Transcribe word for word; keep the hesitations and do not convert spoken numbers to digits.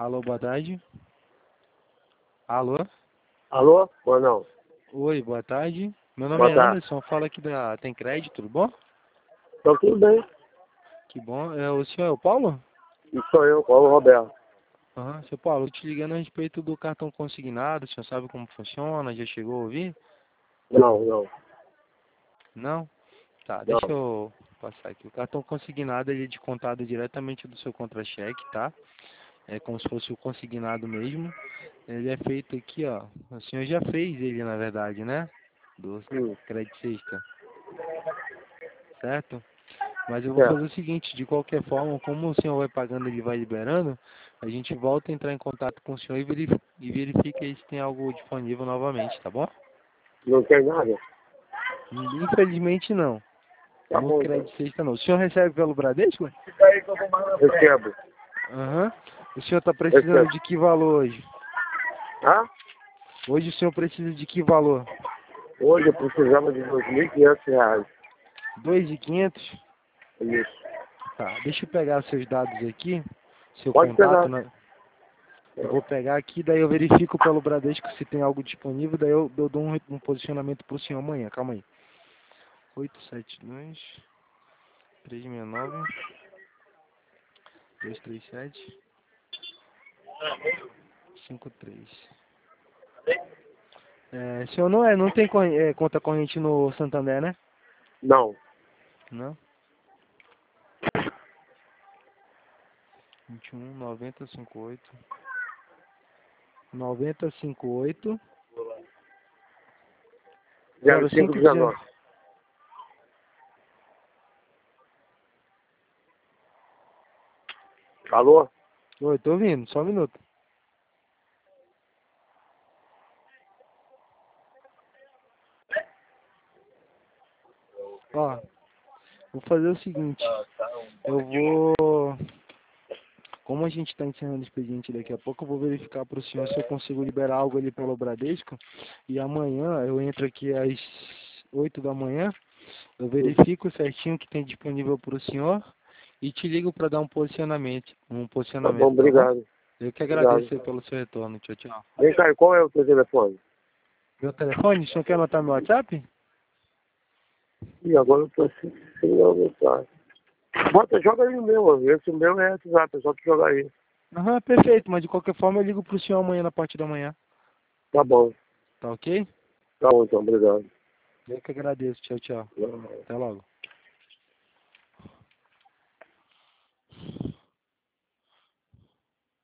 Alô, boa tarde. Alô? Alô? Ou não? Oi, boa tarde. Meu nome Boa é tarde. Anderson, fala aqui da Tem Crédito, tudo bom? Então tudo bem. Que bom. É, o senhor é o Paulo? Isso sou eu, Paulo Roberto. Aham, seu Paulo, eu te ligando a respeito do cartão consignado, o senhor sabe como funciona? Já chegou a ouvir? Não, não, Não? Tá, deixa não. eu passar aqui. O cartão consignado ele é descontado diretamente do seu contra-cheque, tá? É como se fosse o consignado mesmo. Ele é feito aqui, ó. O senhor já fez ele, na verdade, né? Do Hum, Crédito Sexta, certo? Mas eu vou fazer certo. o seguinte, de qualquer forma, como o senhor vai pagando e ele vai liberando, a gente volta a entrar em contato com o senhor e verifica, e verifica aí se tem algo disponível novamente, tá bom? Não tem nada? Infelizmente não. Tá No bom então. Crédito Sexta não. O senhor recebe pelo Bradesco? Recebo. Aham. O senhor está precisando Recebo. de que valor hoje? Ah? Hoje o senhor precisa de que valor? Hoje eu precisava de dois mil e quinhentos reais. Dois mil e quinhentos? Isso. Tá, deixa eu pegar seus dados aqui, seu Pode contato, pegar. né? Eu vou pegar aqui, daí eu verifico pelo Bradesco se tem algo disponível, daí eu, eu dou um, um posicionamento pro senhor amanhã, calma aí. oito sete dois, três seis nove, dois três sete, cinco três. É, senhor não é, não tem corre- é, conta corrente no Santander, né? Não. Não? vinte e um, noventa, cinquenta e oito. noventa, cinquenta e oito, Zero zero cinco cinco dezenove. dezenove. Alô? Oi, tô ouvindo, só um minuto. Ó, vou fazer o seguinte, eu vou, como a gente está encerrando o expediente daqui a pouco, eu vou verificar para o senhor se eu consigo liberar algo ali pelo Bradesco, e amanhã eu entro aqui às oito da manhã, eu verifico certinho o que tem disponível para o senhor, e te ligo para dar um posicionamento, um Tá bom, posicionamento, tá bom? obrigado. Eu que Obrigado. agradeço aí pelo seu retorno, tchau, tchau. Vem cá, e qual é o seu telefone? Meu telefone, o senhor quer anotar meu WhatsApp? Ih, agora eu tô sem, sem anotar. Bota, joga aí o meu. Esse meu é WhatsApp, é só tu jogar aí. Aham, perfeito, mas de qualquer forma eu ligo pro senhor amanhã na parte da manhã. Tá bom. Tá ok? Tá bom, então, obrigado. Eu que agradeço. Tchau, tchau. Não. Até logo.